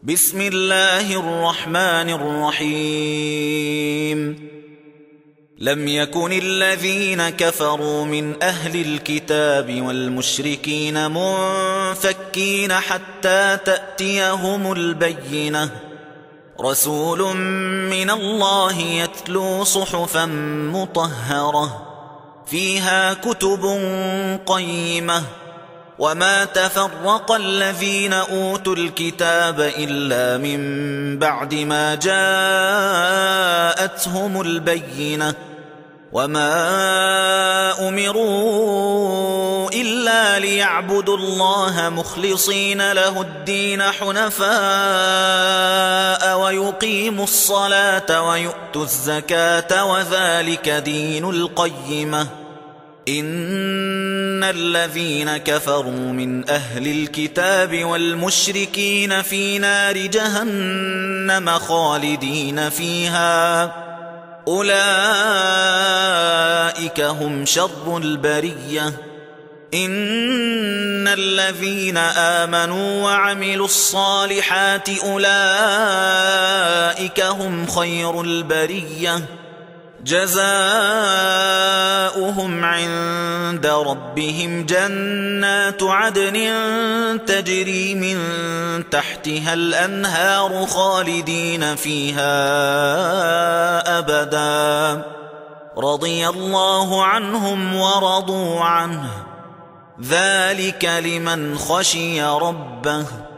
بسم الله الرحمن الرحيم لم يكن الذين كفروا من أهل الكتاب والمشركين منفكين حتى تأتيهم البينة رسول من الله يتلو صحفا مطهرة فيها كتب قيمة وما تفرق الذين أوتوا الكتاب إلا من بعد ما جاءتهم البينة وما أمروا إلا ليعبدوا الله مخلصين له الدين حنفاء ويقيموا الصلاة ويؤتوا الزكاة وذلك دين القيمة إن الذين كفروا من أهل الكتاب والمشركين في نار جهنم خالدين فيها أولئك هم شر البرية إن الذين آمنوا وعملوا الصالحات أولئك هم خير البرية جزاؤهم عند ربهم جنات عدن تجري من تحتها الأنهار خالدين فيها أبدا رضي الله عنهم ورضوا عنه ذلك لمن خشي ربه